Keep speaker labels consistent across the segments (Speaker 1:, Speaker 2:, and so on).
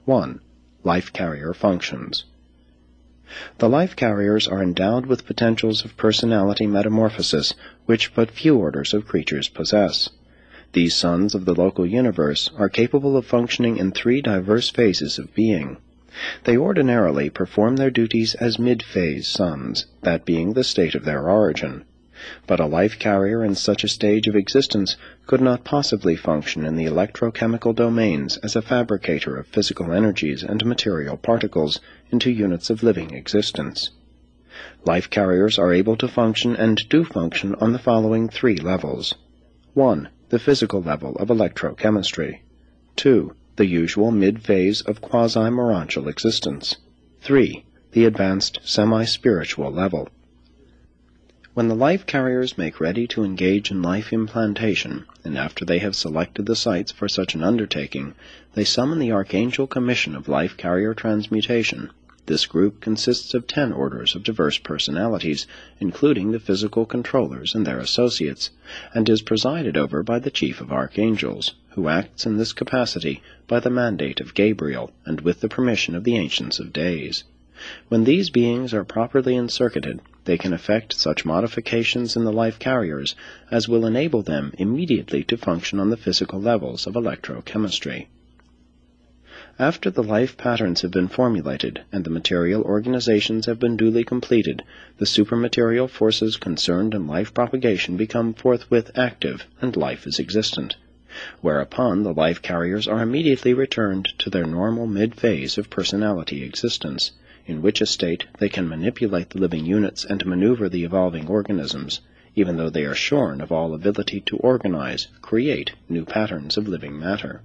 Speaker 1: 1. Life carrier functions. The life carriers are endowed with potentials of personality metamorphosis which but few orders of creatures possess. These sons of the local universe are capable of functioning in three diverse phases of being. They ordinarily perform their duties as mid-phase sons, that being the state of their origin. But a life carrier in such a stage of existence could not possibly function in the electrochemical domains as a fabricator of physical energies and material particles into units of living existence. Life carriers are able to function and do function on the following three levels. 1. The physical level of electrochemistry. 2. The usual mid-phase of quasi-morontial existence. 3. The advanced semi-spiritual level. When the life carriers make ready to engage in life implantation, and after they have selected the sites for such an undertaking, they summon the Archangel Commission of Life Carrier Transmutation. This group consists of 10 orders of diverse personalities, including the physical controllers and their associates, and is presided over by the Chief of Archangels, who acts in this capacity by the mandate of Gabriel and with the permission of the Ancients of Days. When these beings are properly encircuited, they can effect such modifications in the life carriers as will enable them immediately to function on the physical levels of electrochemistry. After the life patterns have been formulated and the material organizations have been duly completed, the supermaterial forces concerned in life propagation become forthwith active, and life is existent. Whereupon the life carriers are immediately returned to their normal mid-phase of personality existence, in which state they can manipulate the living units and maneuver the evolving organisms, even though they are shorn of all ability to organize, create new patterns of living matter.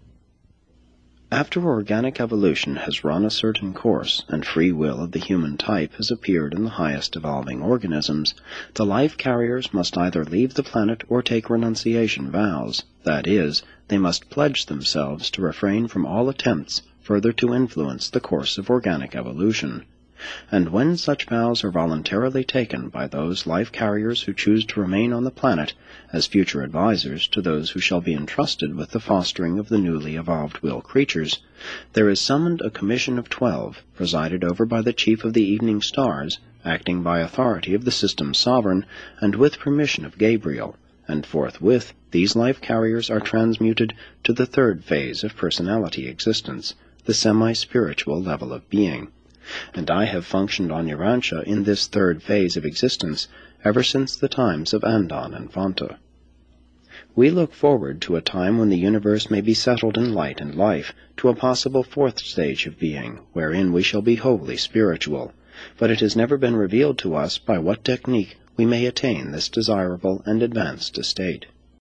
Speaker 1: After organic evolution has run a certain course, and free will of the human type has appeared in the highest evolving organisms, the life carriers must either leave the planet or take renunciation vows, that is, they must pledge themselves to refrain from all attempts further to influence the course of organic evolution. And when such vows are voluntarily taken by those life carriers who choose to remain on the planet as future advisors to those who shall be entrusted with the fostering of the newly evolved will creatures, there is summoned a commission of 12, presided over by the Chief of the Evening Stars, acting by authority of the system's sovereign, and with permission of Gabriel, and forthwith these life carriers are transmuted to the third phase of personality existence, the semi-spiritual level of being. And I have functioned on Urantia in this third phase of existence ever since the times of Andon and Fonta. We look forward to a time when the universe may be settled in light and life, to a possible fourth stage of being, wherein we shall be wholly spiritual, but it has never been revealed to us by what technique we may attain this desirable and advanced estate.